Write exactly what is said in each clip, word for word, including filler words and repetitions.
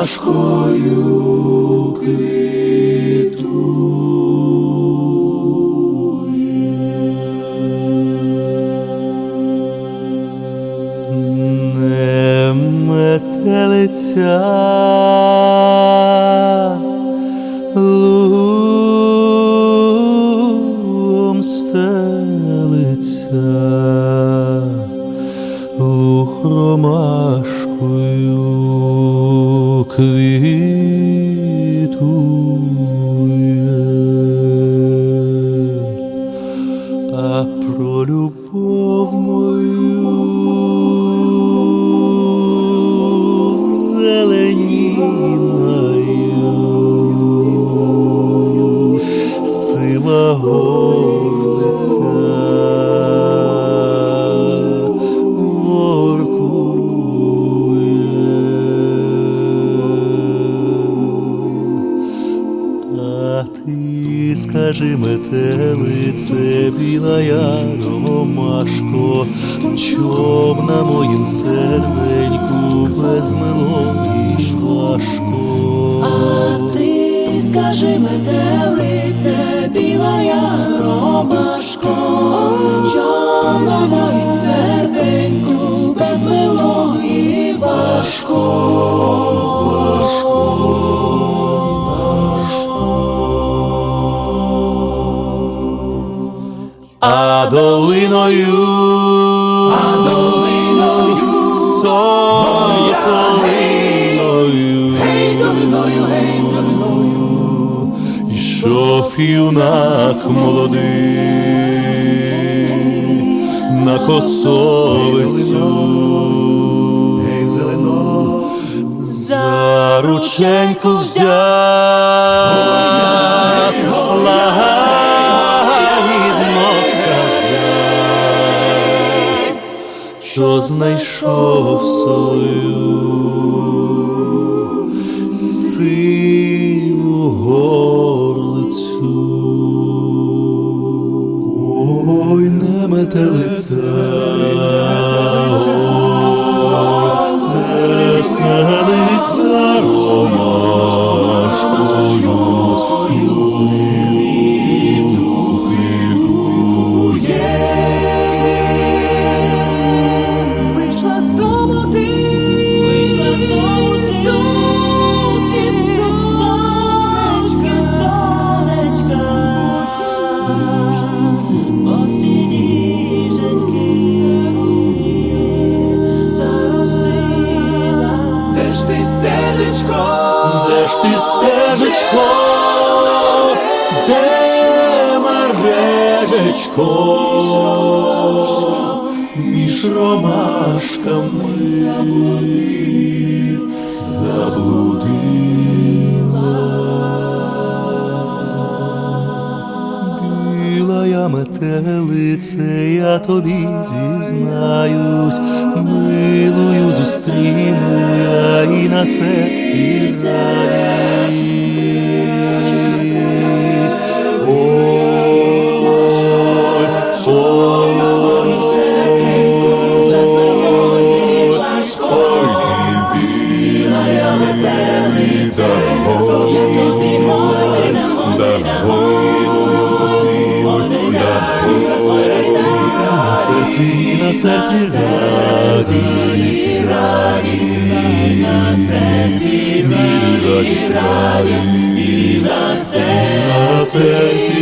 ромашкою квітує. Не метелиця лугом стелиться, луг ромашкою квітує. А про любов мою в зелені маю сива гордиця скажи, метелице, білая ромашко, чом на моїм серденьку без мелодій важко? А ти скажи, метелице, білая ромашко, чом на моїм серденьку без мелодій важко? А долиною, а долиною, соколиною, гей, долиною, гей, долиною, йшов юнак молодий на косовицю, гей, зелено, за рученьку взяв, лагідно сказав, що знайшов свою сиву горлицю. Ой, не метелиця, ой, стелиться ромашкою, вийшла з дому ти, вийшла з дому ти, з-під сонечка, сонечка, осінніженьки заросила. Де ж ти, стежечко, де ж ти, стежечко, де мережечко, між ромашками заблудила. Білая метелице, я тобі зізнаюсь, милою зустріну я і на серці радість. Ой, ой, ой, білая метелиця, на серці радість, радість, на серці радість, радість, і на серці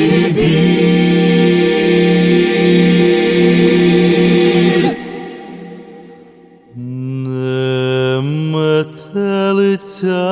біль. Не метелиця